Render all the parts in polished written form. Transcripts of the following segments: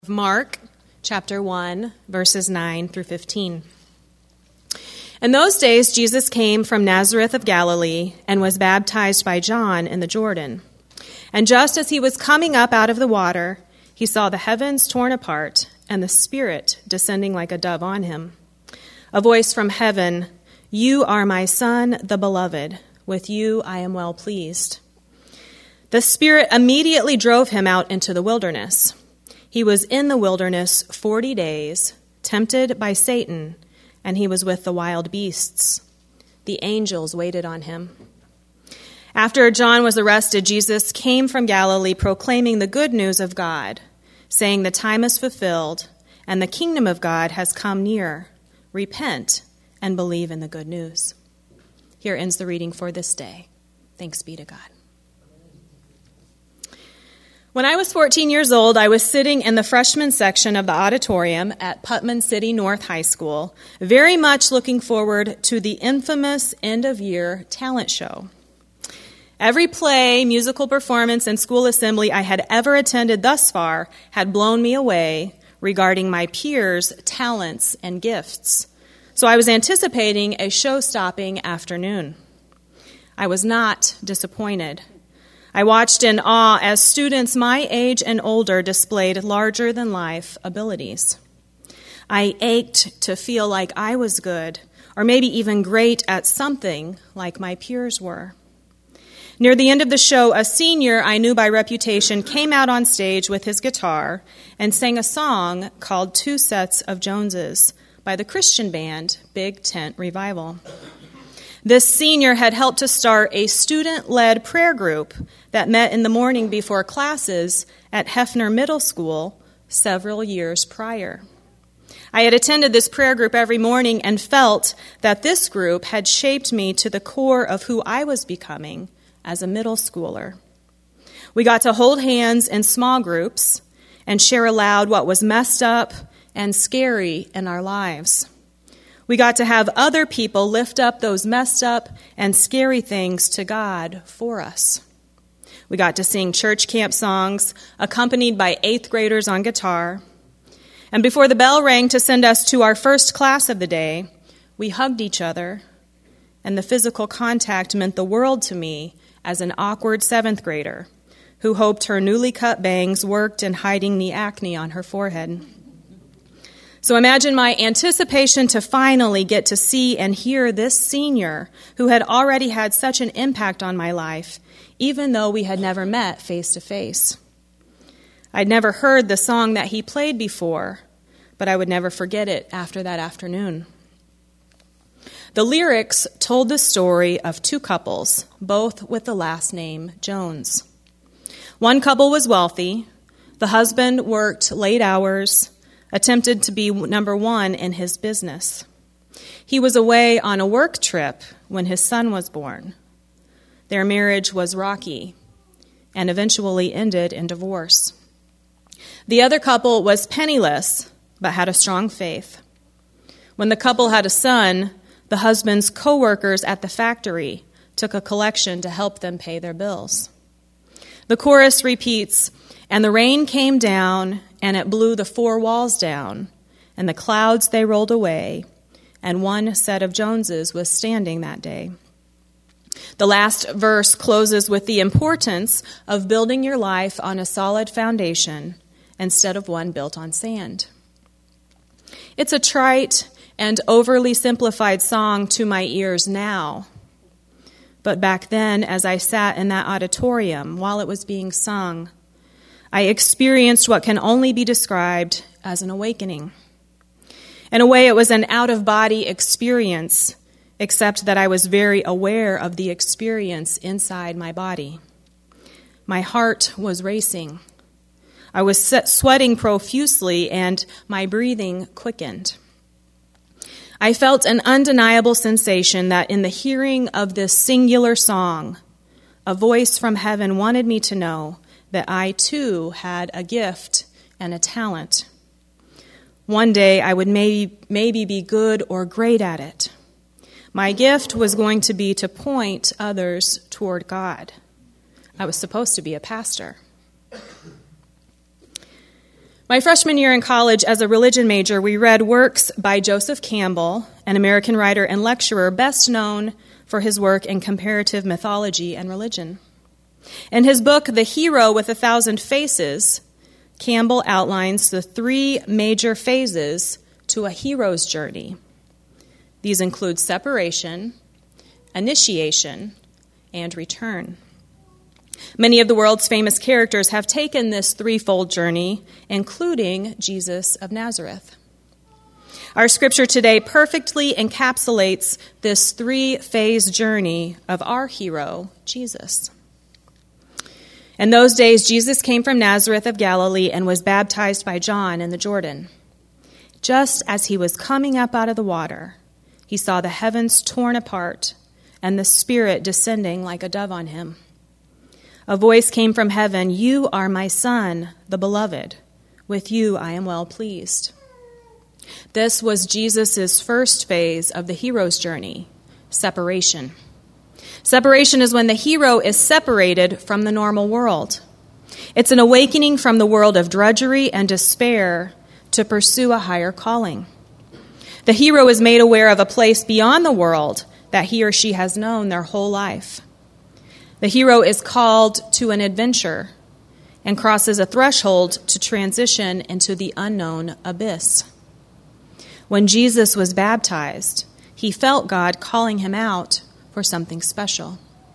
Mark chapter 1, verses 9 through 15. In those days, Jesus came from Nazareth of Galilee and was baptized by John in the Jordan. And just as he was coming up out of the water, he saw the heavens torn apart and the Spirit descending like a dove on him. A voice from heaven, "You are my Son, the Beloved. With you I am well pleased." The Spirit immediately drove him out into the wilderness. He was in the wilderness 40 days, tempted by Satan, and he was with the wild beasts. The angels waited on him. After John was arrested, Jesus came from Galilee proclaiming the good news of God, saying the time is fulfilled and the kingdom of God has come near. Repent and believe in the good news. Here ends the reading for this day. Thanks be to God. When I was 14 years old, I was sitting in the freshman section of the auditorium at Putman City North High School, very much looking forward to the infamous end-of-year talent show. Every play, musical performance, and school assembly I had ever attended thus far had blown me away regarding my peers' talents and gifts. So I was anticipating a show-stopping afternoon. I was not disappointed. I watched in awe as students my age and older displayed larger-than-life abilities. I ached to feel like I was good, or maybe even great at something like my peers were. Near the end of the show, a senior I knew by reputation came out on stage with his guitar and sang a song called Two Sets of Joneses by the Christian band Big Tent Revival. This senior had helped to start a student-led prayer group that met in the morning before classes at Hefner Middle School several years prior. I had attended this prayer group every morning and felt that this group had shaped me to the core of who I was becoming as a middle schooler. We got to hold hands in small groups and share aloud what was messed up and scary in our lives. We got to have other people lift up those messed up and scary things to God for us. We got to sing church camp songs accompanied by 8th graders on guitar. And before the bell rang to send us to our first class of the day, we hugged each other, and the physical contact meant the world to me as an awkward 7th grader who hoped her newly cut bangs worked in hiding the acne on her forehead. So imagine my anticipation to finally get to see and hear this senior who had already had such an impact on my life, even though we had never met face to face. I'd never heard the song that he played before, but I would never forget it after that afternoon. The lyrics told the story of two couples, both with the last name Jones. One couple was wealthy. The husband worked late hours, attempted to be number one in his business. He was away on a work trip when his son was born. Their marriage was rocky and eventually ended in divorce. The other couple was penniless but had a strong faith. When the couple had a son, the husband's co-workers at the factory took a collection to help them pay their bills. The chorus repeats, "And the rain came down, and it blew the four walls down, and the clouds they rolled away, and one set of Joneses was standing that day." The last verse closes with the importance of building your life on a solid foundation instead of one built on sand. It's a trite and overly simplified song to my ears now. But back then, as I sat in that auditorium while it was being sung, I experienced what can only be described as an awakening. In a way, it was an out-of-body experience, except that I was very aware of the experience inside my body. My heart was racing. I was sweating profusely, and my breathing quickened. I felt an undeniable sensation that in the hearing of this singular song, a voice from heaven wanted me to know that I too had a gift and a talent. One day I would maybe be good or great at it. My gift was going to be to point others toward God. I was supposed to be a pastor. My freshman year in college as a religion major, we read works by Joseph Campbell, an American writer and lecturer best known for his work in comparative mythology and religion. In his book, The Hero with 1,000 Faces, Campbell outlines the 3 major phases to a hero's journey. These include separation, initiation, and return. Many of the world's famous characters have taken this threefold journey, including Jesus of Nazareth. Our scripture today perfectly encapsulates this 3-phase journey of our hero, Jesus. In those days, Jesus came from Nazareth of Galilee and was baptized by John in the Jordan. Just as he was coming up out of the water, he saw the heavens torn apart and the Spirit descending like a dove on him. A voice came from heaven, "You are my Son, the beloved. With you I am well pleased." This was Jesus' first phase of the hero's journey, separation. Separation is when the hero is separated from the normal world. It's an awakening from the world of drudgery and despair to pursue a higher calling. The hero is made aware of a place beyond the world that he or she has known their whole life. The hero is called to an adventure and crosses a threshold to transition into the unknown abyss. When Jesus was baptized, he felt God calling him out for something special.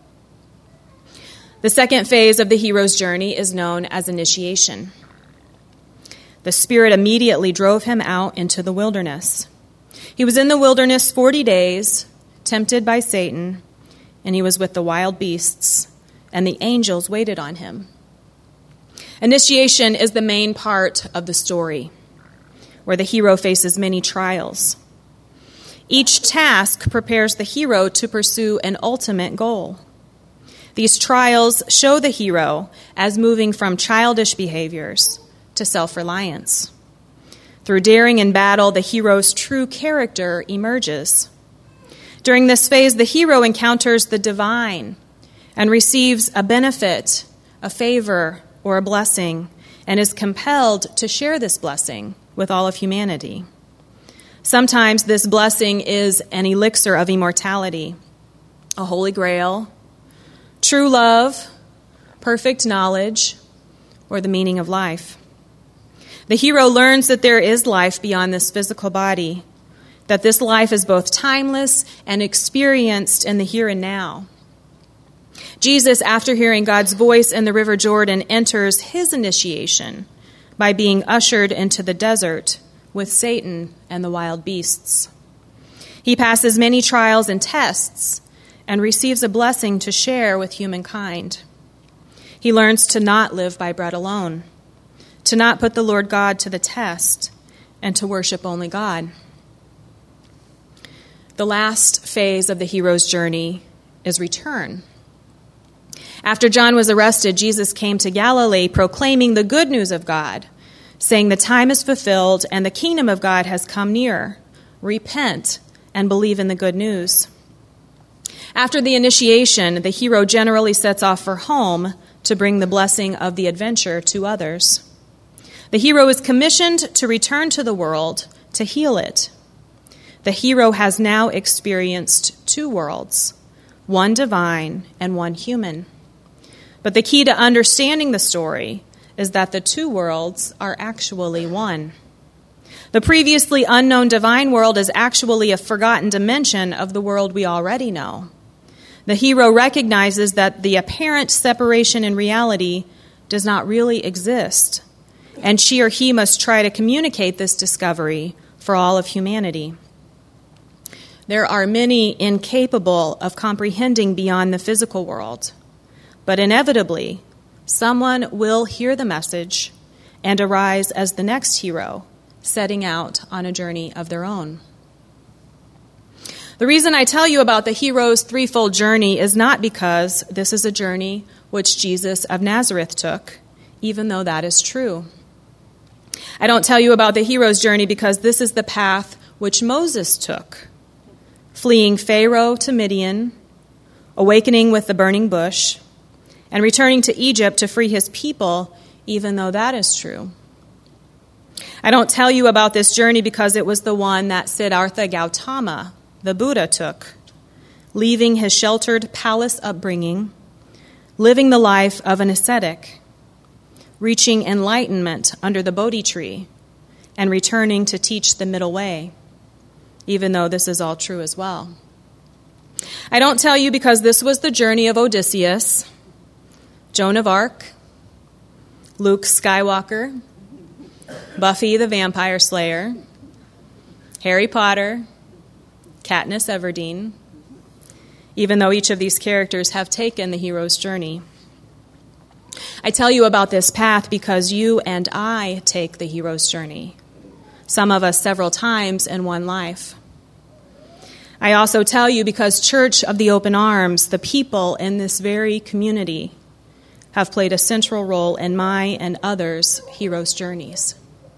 The second phase of the hero's journey is known as initiation. The Spirit immediately drove him out into the wilderness. He was in the wilderness 40 days, tempted by Satan, and he was with the wild beasts, and the angels waited on him. Initiation is the main part of the story, where the hero faces many trials. Each task prepares the hero to pursue an ultimate goal. These trials show the hero as moving from childish behaviors to self-reliance. Through daring in battle, the hero's true character emerges. During this phase, the hero encounters the divine and receives a benefit, a favor, or a blessing, and is compelled to share this blessing with all of humanity. Sometimes this blessing is an elixir of immortality, a holy grail, true love, perfect knowledge, or the meaning of life. The hero learns that there is life beyond this physical body, that this life is both timeless and experienced in the here and now. Jesus, after hearing God's voice in the River Jordan, enters his initiation by being ushered into the desert with Satan and the wild beasts. He passes many trials and tests and receives a blessing to share with humankind. He learns to not live by bread alone, to not put the Lord God to the test, and to worship only God. The last phase of the hero's journey is return. After John was arrested, Jesus came to Galilee proclaiming the good news of God, saying the time is fulfilled and the kingdom of God has come near. Repent and believe in the good news. After the initiation, the hero generally sets off for home to bring the blessing of the adventure to others. The hero is commissioned to return to the world to heal it. The hero has now experienced 2 worlds, one divine and one human. But the key to understanding the story is that the 2 worlds are actually one. The previously unknown divine world is actually a forgotten dimension of the world we already know. The hero recognizes that the apparent separation in reality does not really exist, and she or he must try to communicate this discovery for all of humanity. There are many incapable of comprehending beyond the physical world, but inevitably, someone will hear the message and arise as the next hero, setting out on a journey of their own. The reason I tell you about the hero's threefold journey is not because this is a journey which Jesus of Nazareth took, even though that is true. I don't tell you about the hero's journey because this is the path which Moses took, fleeing Pharaoh to Midian, awakening with the burning bush, and returning to Egypt to free his people, even though that is true. I don't tell you about this journey because it was the one that Siddhartha Gautama, the Buddha, took, leaving his sheltered palace upbringing, living the life of an ascetic, reaching enlightenment under the Bodhi tree, and returning to teach the middle way, even though this is all true as well. I don't tell you because this was the journey of Odysseus, Joan of Arc, Luke Skywalker, Buffy the Vampire Slayer, Harry Potter, Katniss Everdeen, even though each of these characters have taken the hero's journey. I tell you about this path because you and I take the hero's journey, some of us several times in one life. I also tell you because Church of the Open Arms, the people in this very community, have played a central role in my and others' heroes' journeys.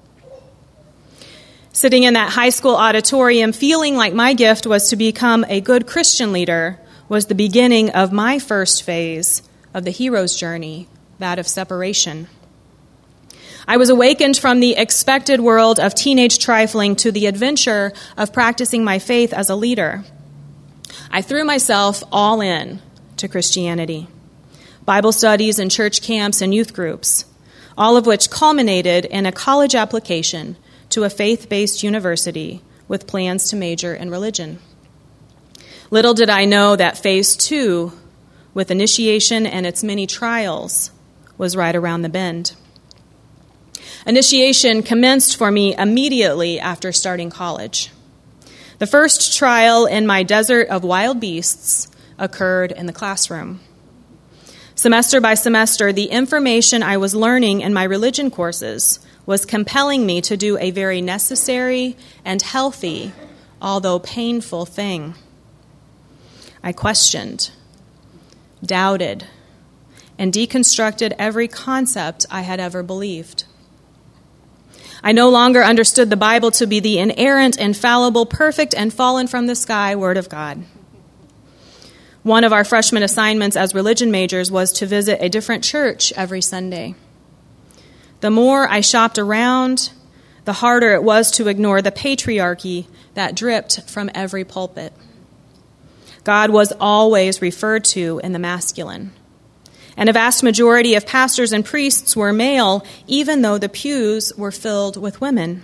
Sitting in that high school auditorium, feeling like my gift was to become a good Christian leader, was the beginning of my first phase of the hero's journey, that of separation. I was awakened from the expected world of teenage trifling to the adventure of practicing my faith as a leader. I threw myself all in to Christianity. Bible studies and church camps and youth groups, all of which culminated in a college application to a faith-based university with plans to major in religion. Little did I know that phase 2, with initiation and its many trials, was right around the bend. Initiation commenced for me immediately after starting college. The first trial in my desert of wild beasts occurred in the classroom. Semester by semester, the information I was learning in my religion courses was compelling me to do a very necessary and healthy, although painful, thing. I questioned, doubted, and deconstructed every concept I had ever believed. I no longer understood the Bible to be the inerrant, infallible, perfect, and fallen from the sky Word of God. One of our freshman assignments as religion majors was to visit a different church every Sunday. The more I shopped around, the harder it was to ignore the patriarchy that dripped from every pulpit. God was always referred to in the masculine, and a vast majority of pastors and priests were male, even though the pews were filled with women.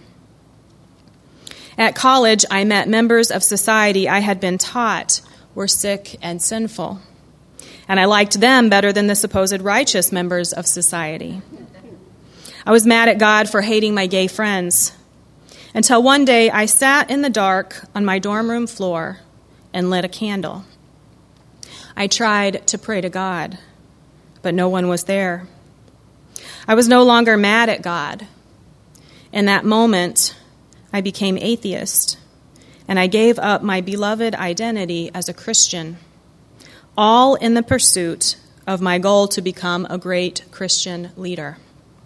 At college, I met members of society I had been taught were sick and sinful, and I liked them better than the supposed righteous members of society. I was mad at God for hating my gay friends, until one day I sat in the dark on my dorm room floor and lit a candle. I tried to pray to God, but no one was there. I was no longer mad at God. In that moment, I became atheist, and I gave up my beloved identity as a Christian, all in the pursuit of my goal to become a great Christian leader.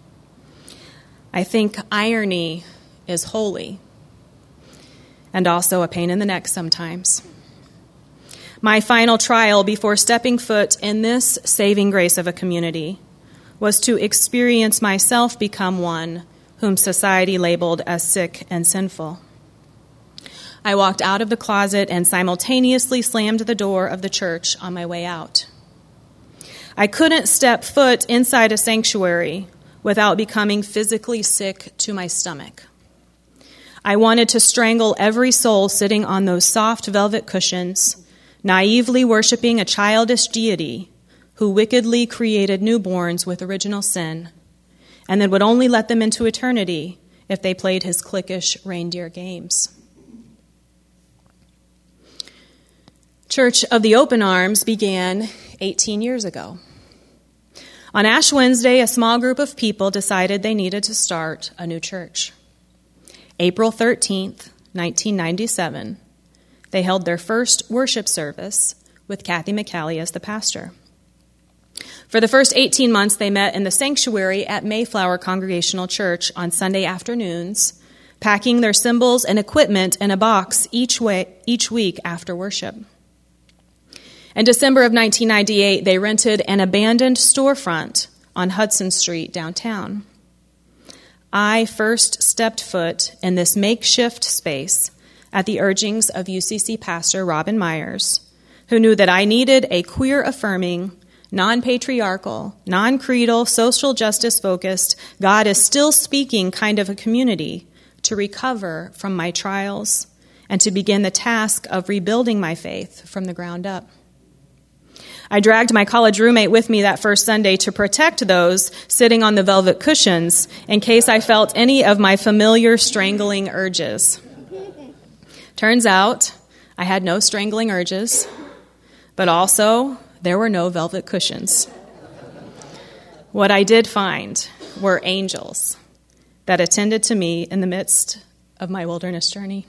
I think irony is holy and also a pain in the neck sometimes. My final trial before stepping foot in this saving grace of a community was to experience myself become one whom society labeled as sick and sinful. I walked out of the closet and simultaneously slammed the door of the church on my way out. I couldn't step foot inside a sanctuary without becoming physically sick to my stomach. I wanted to strangle every soul sitting on those soft velvet cushions, naively worshiping a childish deity who wickedly created newborns with original sin, and then would only let them into eternity if they played his cliquish reindeer games. Church of the Open Arms began 18 years ago. On Ash Wednesday, a small group of people decided they needed to start a new church. April 13th, 1997, they held their first worship service with Kathy McCallie as the pastor. For the first 18 months, they met in the sanctuary at Mayflower Congregational Church on Sunday afternoons, packing their cymbals and equipment in a box each week after worship. In December of 1998, they rented an abandoned storefront on Hudson Street downtown. I first stepped foot in this makeshift space at the urgings of UCC pastor Robin Myers, who knew that I needed a queer-affirming, non-patriarchal, non-creedal, social justice-focused, God is still speaking kind of a community to recover from my trials and to begin the task of rebuilding my faith from the ground up. I dragged my college roommate with me that first Sunday to protect those sitting on the velvet cushions in case I felt any of my familiar strangling urges. Turns out I had no strangling urges, but also there were no velvet cushions. What I did find were angels that attended to me in the midst of my wilderness journey.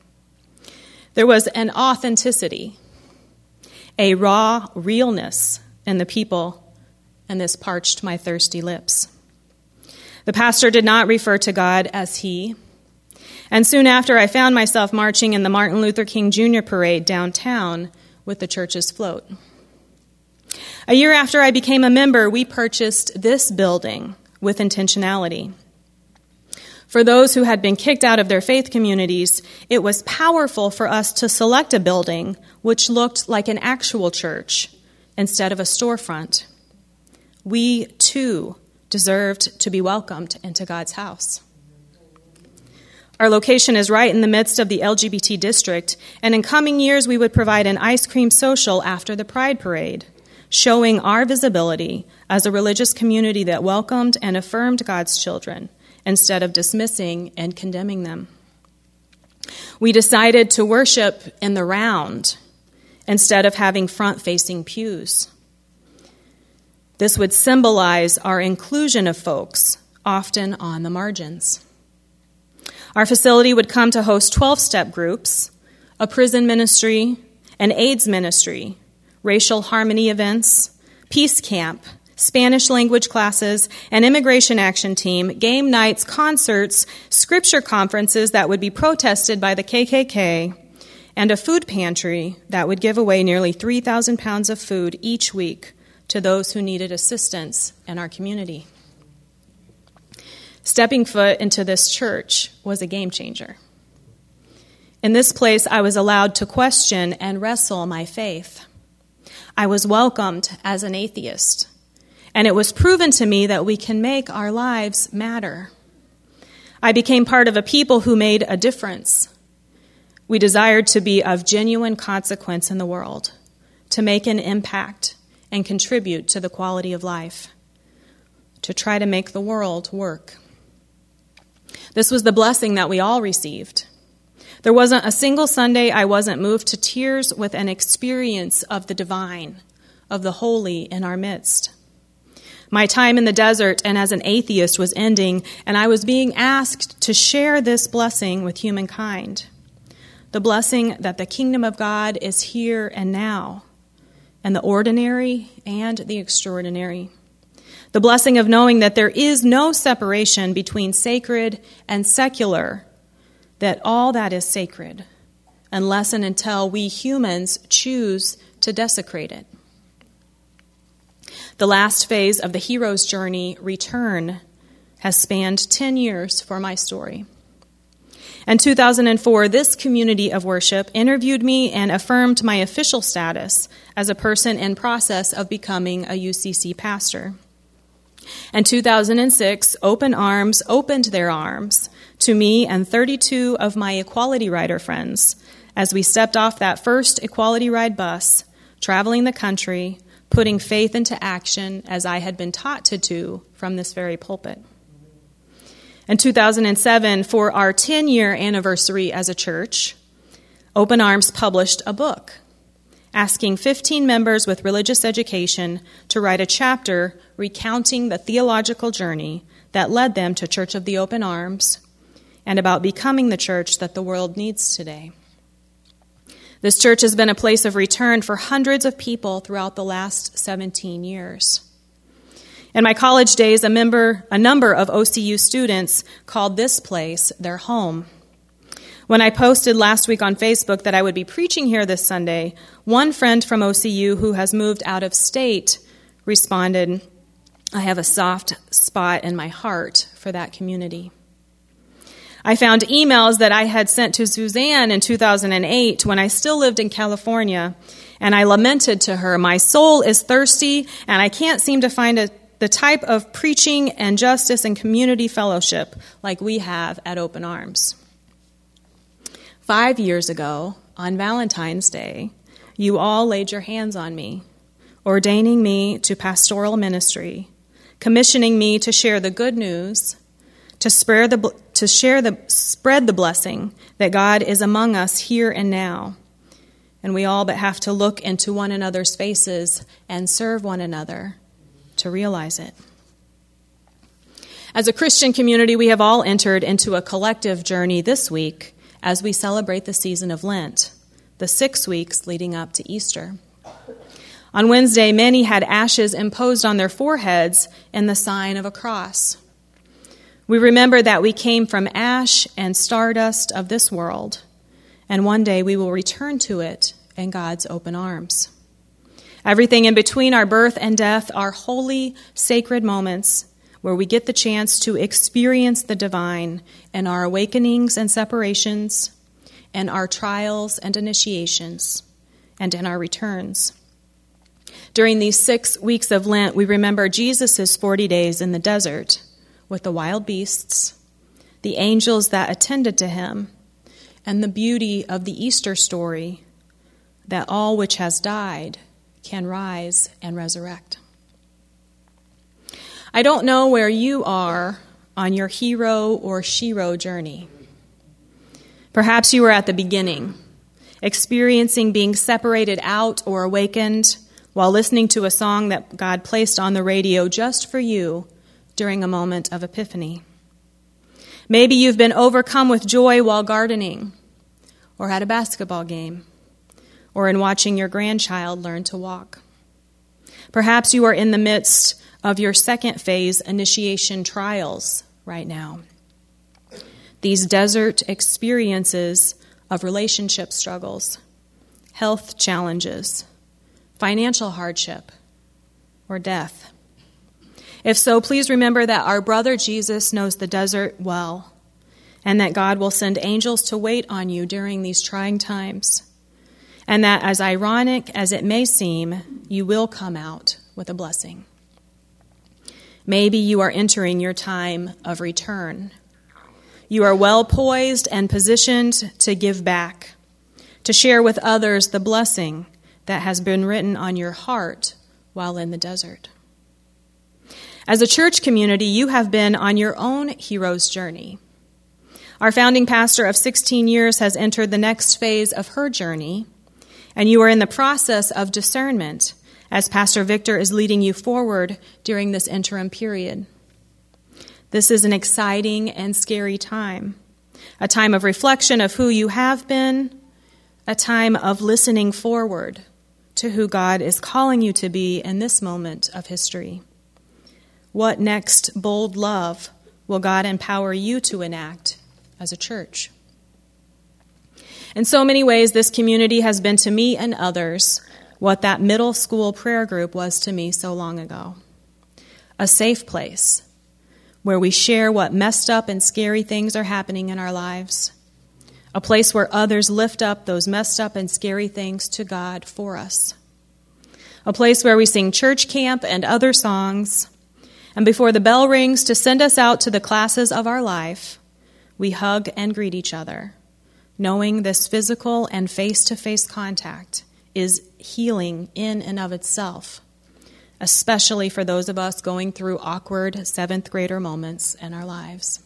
There was an authenticity, a raw realness in the people, and this parched my thirsty lips. The pastor did not refer to God as he, and soon after I found myself marching in the Martin Luther King Jr. parade downtown with the church's float. A year after I became a member, we purchased this building with intentionality. For those who had been kicked out of their faith communities, it was powerful for us to select a building which looked like an actual church instead of a storefront. We, too, deserved to be welcomed into God's house. Our location is right in the midst of the LGBT district, and in coming years we would provide an ice cream social after the Pride Parade, showing our visibility as a religious community that welcomed and affirmed God's children instead of dismissing and condemning them. We decided to worship in the round instead of having front-facing pews. This would symbolize our inclusion of folks, often on the margins. Our facility would come to host 12-step groups, a prison ministry, an AIDS ministry, racial harmony events, peace camp, Spanish language classes, an immigration action team, game nights, concerts, scripture conferences that would be protested by the KKK, and a food pantry that would give away nearly 3,000 pounds of food each week to those who needed assistance in our community. Stepping foot into this church was a game changer. In this place, I was allowed to question and wrestle my faith. I was welcomed as an atheist, and it was proven to me that we can make our lives matter. I became part of a people who made a difference. We desired to be of genuine consequence in the world, to make an impact and contribute to the quality of life, to try to make the world work. This was the blessing that we all received. There wasn't a single Sunday I wasn't moved to tears with an experience of the divine, of the holy in our midst. My time in the desert and as an atheist was ending, and I was being asked to share this blessing with humankind. The blessing that the kingdom of God is here and now, and the ordinary and the extraordinary. The blessing of knowing that there is no separation between sacred and secular, that all that is sacred, unless and until we humans choose to desecrate it. The last phase of the hero's journey, return, has spanned 10 years for my story. In 2004, this community of worship interviewed me and affirmed my official status as a person in process of becoming a UCC pastor. In 2006, Open Arms opened their arms to me and 32 of my Equality Rider friends as we stepped off that first Equality Ride bus, traveling the country, putting faith into action as I had been taught to do from this very pulpit. In 2007, for our 10-year anniversary as a church, Open Arms published a book asking 15 members with religious education to write a chapter recounting the theological journey that led them to Church of the Open Arms and about becoming the church that the world needs today. This church has been a place of return for hundreds of people throughout the last 17 years. In my college days, a number of OCU students called this place their home. When I posted last week on Facebook that I would be preaching here this Sunday, one friend from OCU who has moved out of state responded, "I have a soft spot in my heart for that community." I found emails that I had sent to Suzanne in 2008 when I still lived in California, and I lamented to her, "My soul is thirsty, and I can't seem to find the type of preaching and justice and community fellowship like we have at Open Arms." 5 years ago, on Valentine's Day, you all laid your hands on me, ordaining me to pastoral ministry, commissioning me to share the good news, to spread the blessing that God is among us here and now. And we all but have to look into one another's faces and serve one another to realize it. As a Christian community, we have all entered into a collective journey this week as we celebrate the season of Lent, the 6 weeks leading up to Easter. On Wednesday, many had ashes imposed on their foreheads in the sign of a cross. We remember that we came from ash and stardust of this world, and one day we will return to it in God's open arms. Everything in between our birth and death are holy, sacred moments where we get the chance to experience the divine in our awakenings and separations, in our trials and initiations, and in our returns. During these 6 weeks of Lent, we remember Jesus' 40 days in the desert with the wild beasts, the angels that attended to him, and the beauty of the Easter story that all which has died can rise and resurrect. I don't know where you are on your hero or shero journey. Perhaps you are at the beginning, experiencing being separated out or awakened while listening to a song that God placed on the radio just for you during a moment of epiphany. Maybe you've been overcome with joy while gardening, or at a basketball game, or in watching your grandchild learn to walk. Perhaps you are in the midst of your second phase initiation trials right now. These desert experiences of relationship struggles, health challenges, financial hardship, or death. If so, please remember that our brother Jesus knows the desert well, and that God will send angels to wait on you during these trying times, and that, as ironic as it may seem, you will come out with a blessing. Maybe you are entering your time of return. You are well poised and positioned to give back, to share with others the blessing that has been written on your heart while in the desert. As a church community, you have been on your own hero's journey. Our founding pastor of 16 years has entered the next phase of her journey, and you are in the process of discernment as Pastor Victor is leading you forward during this interim period. This is an exciting and scary time, a time of reflection of who you have been, a time of listening forward to who God is calling you to be in this moment of history. What next bold love will God empower you to enact as a church? In so many ways, this community has been to me and others what that middle school prayer group was to me so long ago. A safe place where we share what messed up and scary things are happening in our lives. A place where others lift up those messed up and scary things to God for us. A place where we sing church camp and other songs. And before the bell rings to send us out to the classes of our life, we hug and greet each other, knowing this physical and face-to-face contact is healing in and of itself, especially for those of us going through awkward seventh grader moments in our lives.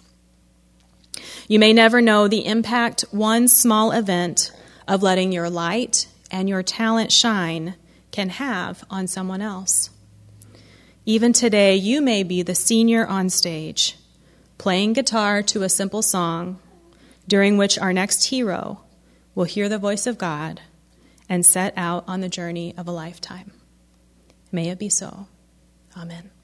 You may never know the impact one small event of letting your light and your talent shine can have on someone else. Even today, you may be the senior on stage, playing guitar to a simple song, during which our next hero will hear the voice of God and set out on the journey of a lifetime. May it be so. Amen.